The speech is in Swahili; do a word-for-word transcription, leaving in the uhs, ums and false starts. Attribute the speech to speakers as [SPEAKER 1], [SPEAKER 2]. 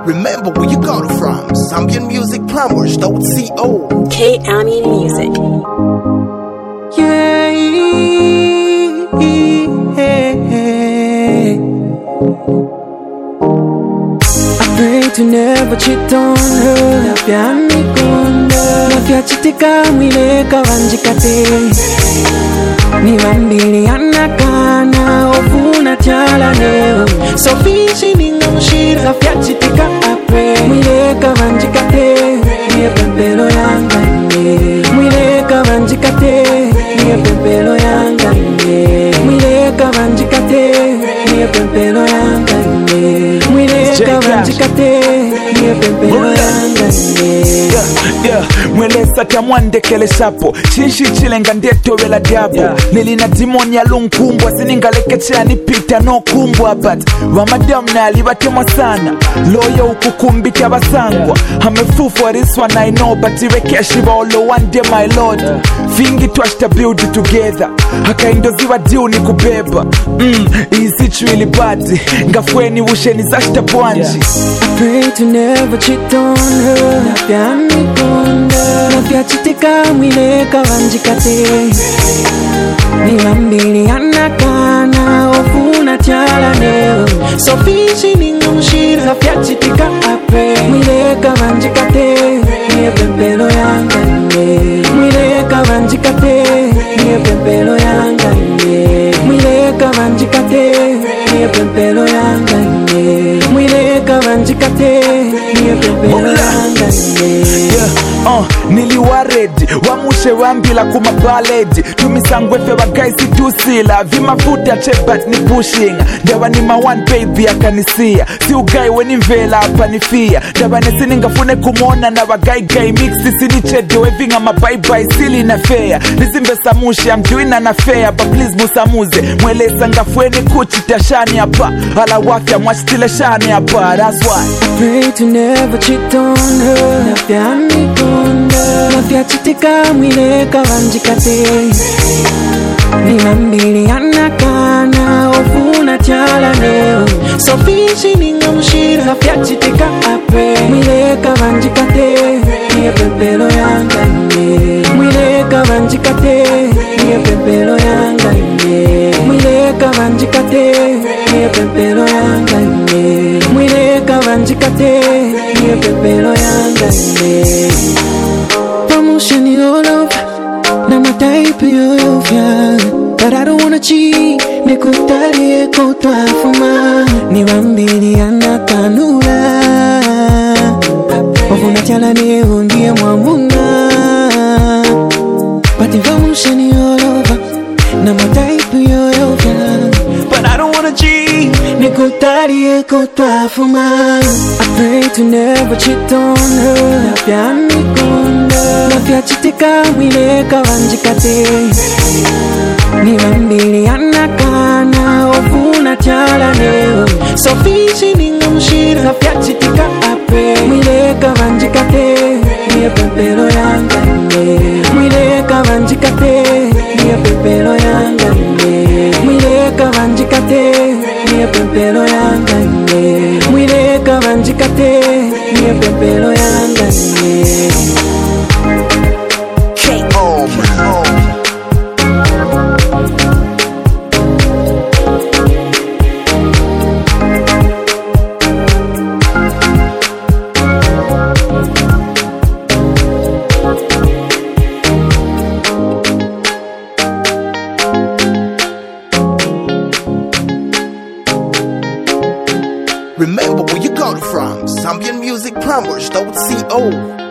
[SPEAKER 1] Remember where you got it from. Zambian Music Plumbers dot co.
[SPEAKER 2] K Ami Music.
[SPEAKER 3] Yeah, yeah. I pray to never cheat on her. Napya mikonda napya chitika mwile kavanjikate. Niwambili anakana ofuna chala neo. So fishi ninga mshira napya chitika apre. Mwile kavanjikate niye pempelo yangane. Mwile kavanjikate niye pempelo yangane. Mwile kavanjikate niye pempelo yangane. Mwile kavanjikate niye pempelo yangane.
[SPEAKER 4] Yeah, yeah, mwelesa tamwandekele sapo Chinshi chilenga ndeto vela diabo yeah. Nilina dimoni ya lunkumbwa Siningaleke chani pita no kumbwa But wamadamu na alibatemwa sana Loya ukukumbika basangwa Hamefufu ariswa na I know But iwekeshi wa olo one day my lord yeah. Fingi twashta build together Haka indoziwa diu ni kubeba mm, Easy chwili badi Ngafweni usheni zashta bwanji
[SPEAKER 3] yeah. I pray to never cheat on her Napya mikonda napya chitika mwile kavanjikate. Niwambili anakana ofuna chala neo. So fishi ninga mshira napya chitika apre. Mwile kavanjikate niye pempelo yangane. Mwile kavanjikate niye pempelo yangane. Mwile kavanjikate niye pempelo yangane. Mwile kavanjikate niye pempelo yangane.
[SPEAKER 4] Yeah, uh, niliwa ready Wamushe wambila kuma baledi Tumisangwefe bagaisi tusila Vimafuta chebat ni pushing Dawa ni ma one baby akanisia Si ugai weni mvela apanifia Dawa nesini ngafune kumona na wagai gai mixi Sini chede wevinga ma bye bye sili na fair Nizimbe samushi I'm doing an affair But please musamuze Mwelesa ngafweni kuchi tashani hapa Ala wafya mwashtile shani hapa That's why
[SPEAKER 3] I pray to never cheat on her Napya mikonda napya chitika mwile kavanjikate. Niwambili anakana ofuna chala neo. So fishi ninga mshira napya chitika apre. Mwile kavanjikate niye pempelo yangane. Mwile kavanjikate niye pempelo yangane. Mwile kavanjikate niye pempelo yangane. Mwile kavanjikate niye pempelo yangane. Promotion all over, now my type of ya. But I don't wanna cheat, nikutari eko twafuma. Niwambili anakanula ofuna chala neo ndiye mwamuna. But the promotion all over, now my type of ya. But I don't wanna cheat, nikutari eko twafuma. I pray to never cheat on her. Napya mikonda napya chitika mwile kavanjikate. Niwambili anakana ofuna chala neo. So fishi ninga mshira napya chitika apre. Mwile kavanjikate niye pempelo yangane. Mwile kavanjikate niye pempelo yangane. Mwile kavanjikate niye pempelo yangane. Mwile kavanjikate niye pempelo yangane.
[SPEAKER 1] K O M. Remember where you got it from. Zambian Music Plumbers dot co.